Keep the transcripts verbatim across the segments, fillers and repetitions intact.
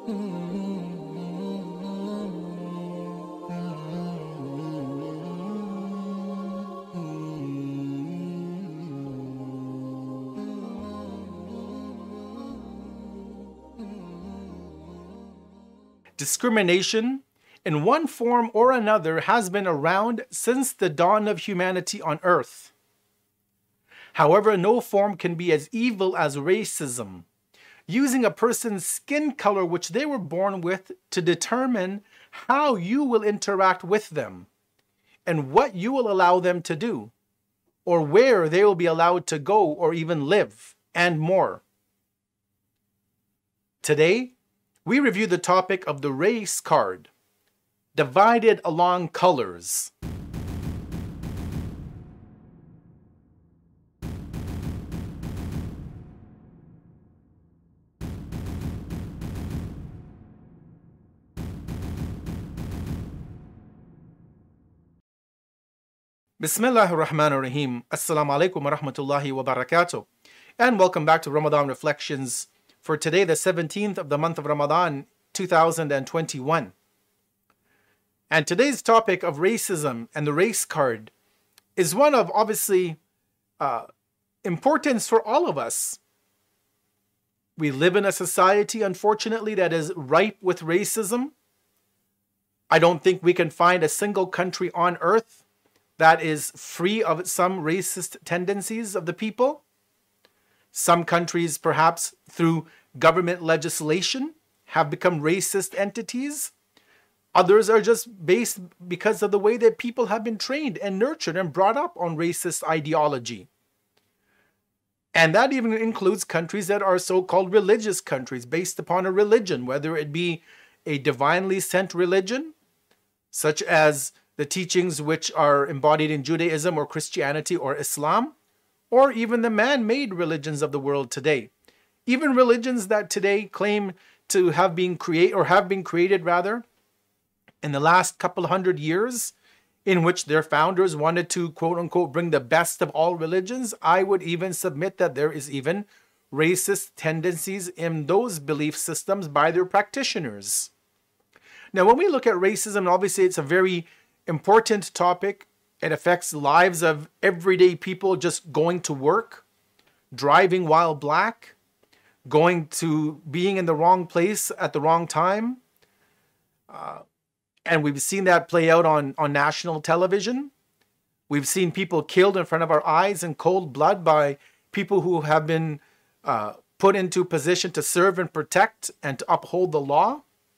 Discrimination, in one form or another, has been around since the dawn of humanity on Earth. However, no form can be as evil as racism, using a person's skin color which they were born with to determine how you will interact with them and what you will allow them to do, or where they will be allowed to go or even live, and more. Today, we review the topic of the race card, divided along colors. Bismillahir Rahmanir Rahim. Assalamu alaikum wa rahmatullahi wa barakatuh. And welcome back to Ramadan Reflections for today, the seventeenth of the month of Ramadan, two thousand twenty-one. And today's topic of racism and the race card is one of obviously uh, importance for all of us. We live in a society, unfortunately, that is ripe with racism. I don't think we can find a single country on earth that is free of some racist tendencies of the people. Some countries, perhaps through government legislation, have become racist entities. Others are just based because of the way that people have been trained and nurtured and brought up on racist ideology. And that even includes countries that are so-called religious countries, based upon a religion, whether it be a divinely sent religion, such as the teachings which are embodied in Judaism or Christianity or Islam, or even the man-made religions of the world today. Even religions that today claim to have been create or have been created rather in the last couple hundred years, in which their founders wanted to quote unquote bring the best of all religions. I would even submit that there is even racist tendencies in those belief systems by their practitioners. Now, when we look at racism, obviously it's a very important topic. It affects the lives of everyday people just going to work, driving while black, going to being in the wrong place at the wrong time. Uh, and we've seen that play out on, on national television. We've seen people killed in front of our eyes in cold blood by people who have been uh, put into position to serve and protect and to uphold the law.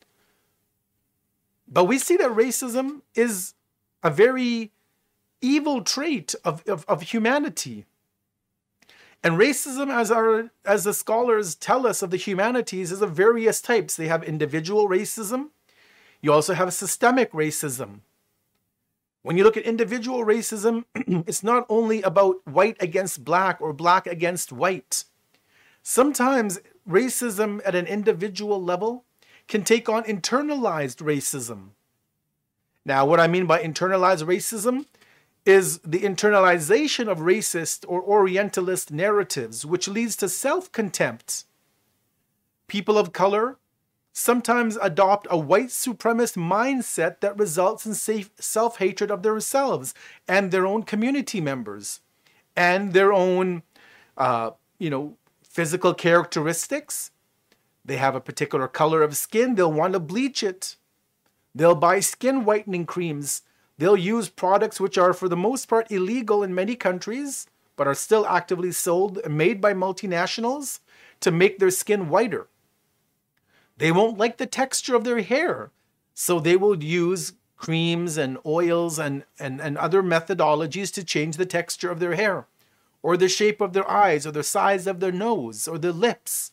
But we see that racism is a very evil trait of, of, of humanity. And racism, as our as the scholars tell us of the humanities, is of various types. They have individual racism. You also have systemic racism. When you look at individual racism, it's not only about white against black or black against white. Sometimes racism at an individual level can take on internalized racism. Now, what I mean by internalized racism is the internalization of racist or Orientalist narratives, which leads to self-contempt. People of color sometimes adopt a white supremacist mindset that results in safe self-hatred of themselves and their own community members and their own, uh, you know, physical characteristics. They have a particular color of skin. They'll want to bleach it. They'll buy skin whitening creams. They'll use products which are, for the most part, illegal in many countries, but are still actively sold and made by multinationals to make their skin whiter. They won't like the texture of their hair, so they will use creams and oils and, and, and other methodologies to change the texture of their hair, or the shape of their eyes, or the size of their nose, or their lips.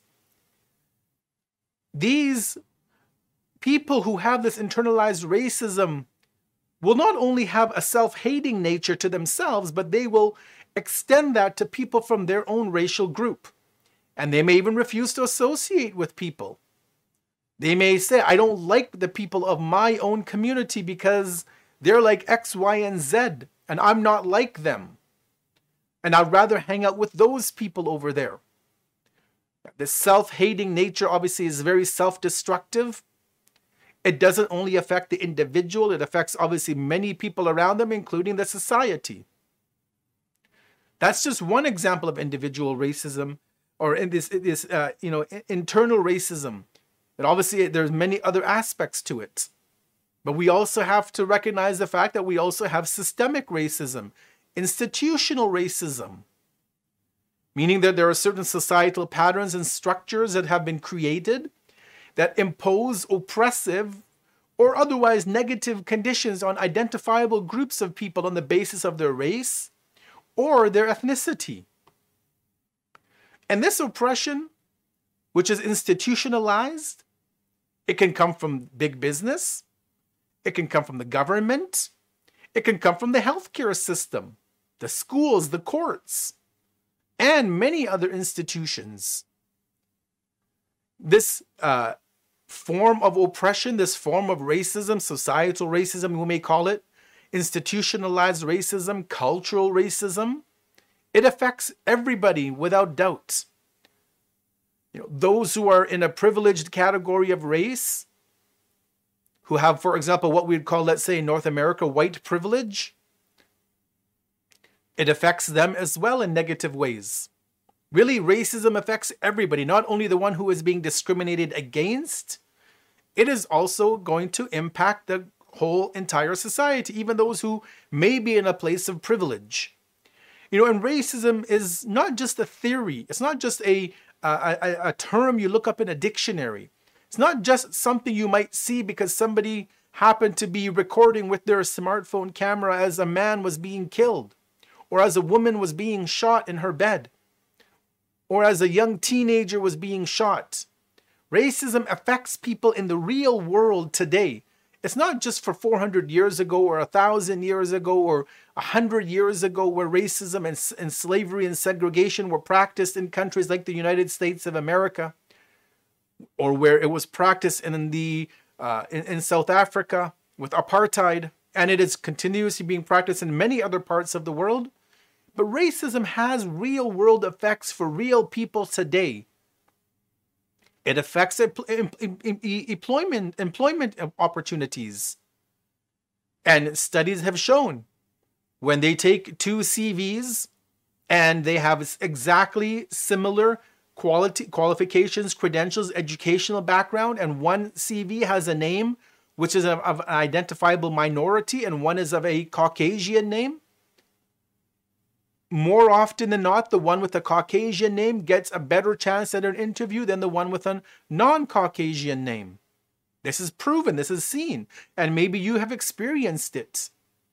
These people who have this internalized racism will not only have a self-hating nature to themselves, but they will extend that to people from their own racial group. And they may even refuse to associate with people. They may say, I don't like the people of my own community because they're like X, Y, and Z, and I'm not like them. And I'd rather hang out with those people over there. The self-hating nature obviously is very self-destructive. It doesn't only affect the individual, it affects obviously many people around them, including the society. That's just one example of individual racism, or in this, this uh, you know, internal racism. But obviously there's many other aspects to it. But we also have to recognize the fact that we also have systemic racism, institutional racism, meaning that there are certain societal patterns and structures that have been created that impose oppressive or otherwise negative conditions on identifiable groups of people on the basis of their race or their ethnicity. And this oppression, which is institutionalized, it can come from big business, it can come from the government, it can come from the healthcare system, the schools, the courts, and many other institutions. This uh, form of oppression, this form of racism, societal racism, we may call it, institutionalized racism, cultural racism, it affects everybody without doubt. You know, those who are in a privileged category of race, who have, for example, what we'd call, let's say in North America, white privilege, it affects them as well in negative ways. Really, racism affects everybody, not only the one who is being discriminated against, it is also going to impact the whole entire society, even those who may be in a place of privilege. You know, and racism is not just a theory. It's not just a, a, a, a term you look up in a dictionary. It's not just something you might see because somebody happened to be recording with their smartphone camera as a man was being killed, or as a woman was being shot in her bed, or as a young teenager was being shot. Racism affects people in the real world today. It's not just for four hundred years ago or one thousand years ago or one hundred years ago where racism and, and slavery and segregation were practiced in countries like the United States of America, or where it was practiced in, the, uh, in, in South Africa with apartheid, and it is continuously being practiced in many other parts of the world. But racism has real world effects for real people today. It affects employment, employment opportunities. And studies have shown when they take two C Vs and they have exactly similar quality, qualifications, credentials, educational background, and one C V has a name which is of, of an identifiable minority and one is of a Caucasian name, more often than not, the one with a Caucasian name gets a better chance at an interview than the one with a non-Caucasian name. This is proven, this is seen, and maybe you have experienced it.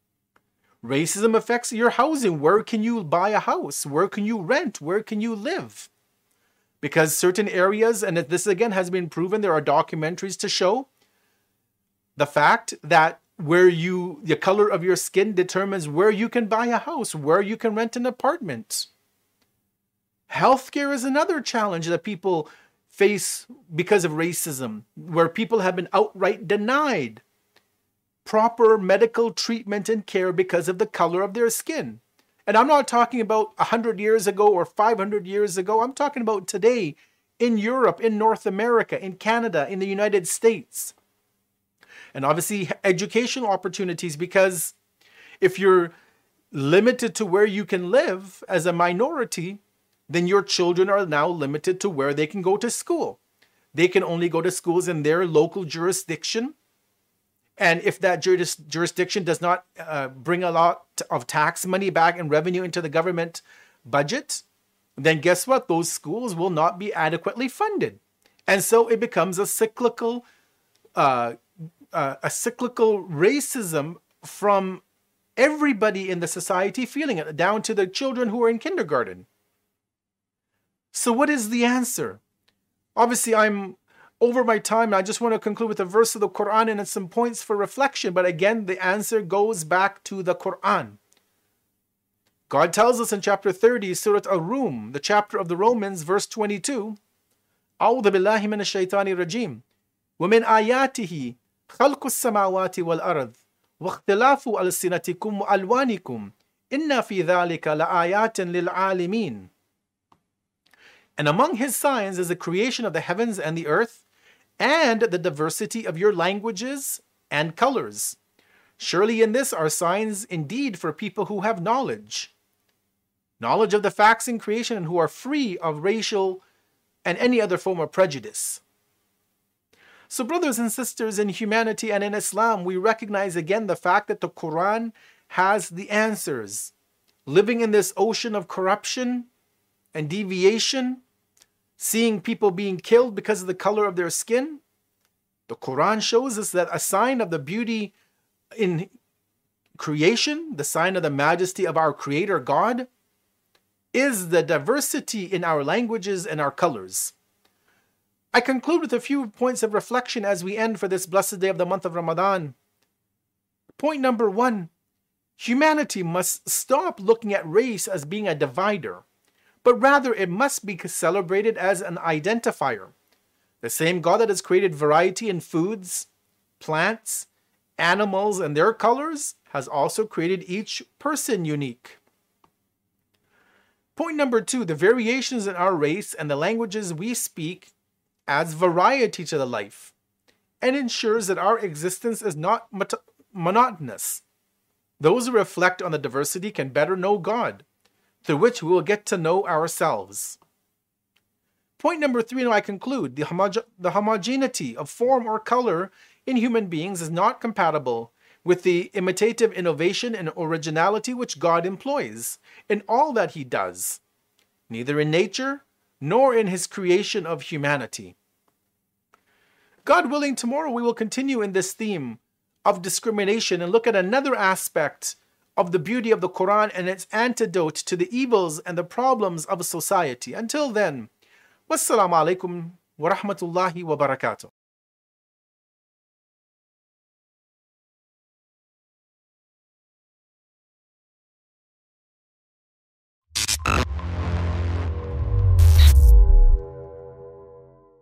Racism affects your housing. Where can you buy a house? Where can you rent? Where can you live? Because certain areas, and this again has been proven, there are documentaries to show the fact that where you, the color of your skin determines where you can buy a house, where you can rent an apartment. Healthcare is another challenge that people face because of racism, where people have been outright denied proper medical treatment and care because of the color of their skin. And I'm not talking about one hundred years ago or five hundred years ago. I'm talking about today in Europe, in North America, in Canada, in the United States. And obviously educational opportunities, because if you're limited to where you can live as a minority, then your children are now limited to where they can go to school. They can only go to schools in their local jurisdiction. And if that juris jurisdiction does not uh, bring a lot of tax money back and revenue into the government budget, then guess what? Those schools will not be adequately funded. And so it becomes a cyclical uh, Uh, a cyclical racism from everybody in the society feeling it, down to the children who are in kindergarten. So what is the answer? Obviously, I'm over my time. I just want to conclude with a verse of the Quran and some points for reflection. But again, the answer goes back to the Quran. God tells us in chapter thirty, Surah Ar-Rum, the chapter of the Romans, verse twenty-two, أعوذ بالله من الشيطان الرجيم ومن آياته خلق السماوات والأرض واختلاف ألسنتكم وألوانكم إن في ذلك لآيات للعالمين. And among his signs is the creation of the heavens and the earth, and the diversity of your languages and colors. Surely in this are signs indeed for people who have knowledge. Knowledge of the facts in creation and who are free of racial and any other form of prejudice. So brothers and sisters, in humanity and in Islam, we recognize again the fact that the Quran has the answers. Living in this ocean of corruption and deviation, seeing people being killed because of the color of their skin, the Quran shows us that a sign of the beauty in creation, the sign of the majesty of our Creator God, is the diversity in our languages and our colors. I conclude with a few points of reflection as we end for this blessed day of the month of Ramadan. Point number one, humanity must stop looking at race as being a divider, but rather it must be celebrated as an identifier. The same God that has created variety in foods, plants, animals, and their colors has also created each person unique. Point number two, the variations in our race and the languages we speak adds variety to the life and ensures that our existence is not monotonous. Those who reflect on the diversity can better know God, through which we will get to know ourselves. Point number three, and I conclude, the, homo- the homogeneity of form or color in human beings is not compatible with the imitative innovation and originality which God employs in all that he does, neither in nature nor in his creation of humanity. God willing, tomorrow we will continue in this theme of discrimination and look at another aspect of the beauty of the Quran and its antidote to the evils and the problems of society. Until then, wassalamu alaikum wa rahmatullahi wa barakatuh.